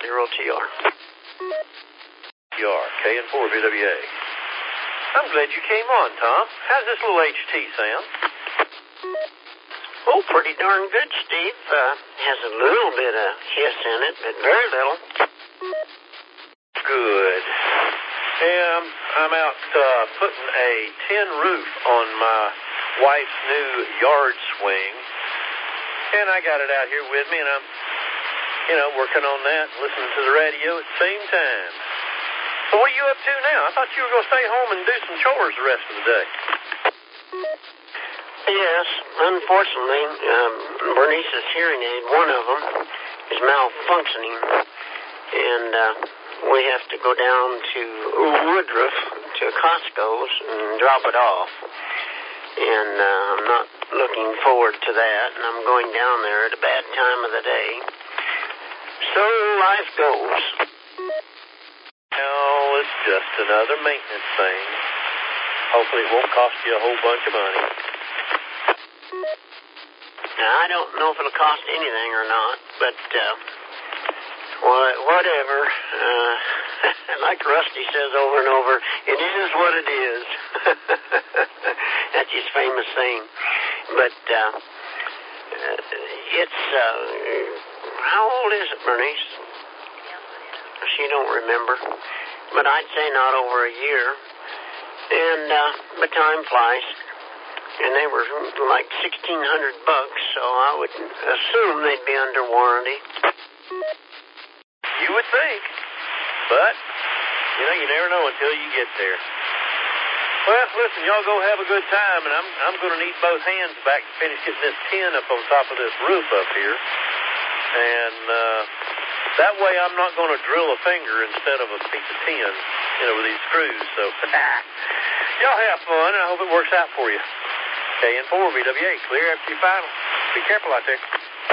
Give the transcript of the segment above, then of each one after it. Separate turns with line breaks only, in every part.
0TR.
KN4VWA. I'm glad you came on, Tom. How's this little HT sound?
Oh, pretty darn good, Steve. Has a little bit of hiss in it, but very little.
Good. Yeah, I'm out putting a tin roof on my wife's new yard swing, and I got it out here with me, and I'm, working on that, listening to the radio at the same time. So what are you up to now? I thought you were going to stay home and do some chores the rest of the day.
Yes, unfortunately, Bernice's hearing aid, one of them, is malfunctioning, and we have to go down to Woodruff, to Costco's, and drop it off. And I'm not looking forward to that, and I'm going down there at a bad time of the day. So life goes.
Oh, it's just another maintenance thing. Hopefully it won't cost you a whole bunch of money.
Now, I don't know if it'll cost anything or not, but whatever. Like Rusty says over and over, it is what it is. That's his famous saying. But it's, how old is it, Bernice? She don't remember. But I'd say not over a year. And, but time flies. And they were like $1,600, so I would assume they'd be under warranty.
You would think. But, you never know until you get there. Well, listen, y'all go have a good time, and I'm going to need both hands back to finish getting this tin up on top of this roof up here. And that way I'm not going to drill a finger instead of a piece of tin, with these screws. So, y'all have fun, and I hope it works out for you. KN4VWA, clear after you final. Be careful out there.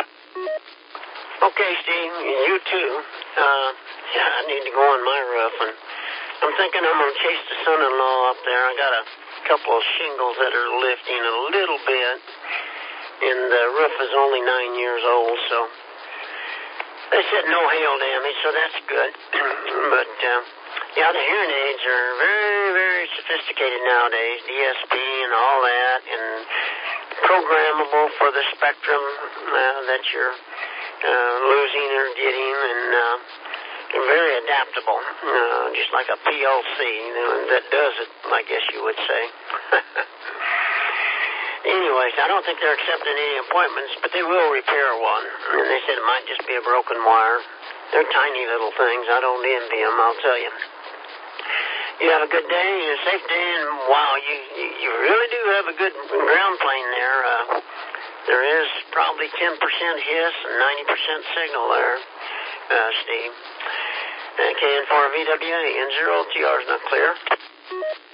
Okay, Steve, you too. I need to go on my roof, and I'm thinking I'm going to chase the son-in-law up there. I got a couple of shingles that are lifting a little bit, and the roof is only 9 years old, so they said no hail damage, so that's good. But, the hearing aids are very, very sophisticated nowadays, DSP and all that, and programmable for the spectrum that you're losing or getting, and very adaptable, just like a PLC that does it, I guess you would say. Anyways, I don't think they're accepting any appointments, but they will repair one. And they said it might just be a broken wire. They're tiny little things. I don't envy them, I'll tell you. You have a good day, a safe day, and wow, you really do have a good ground plane there. There is probably 10% hiss and 90% signal there, Steve. KN4VWA, N0TR is not clear.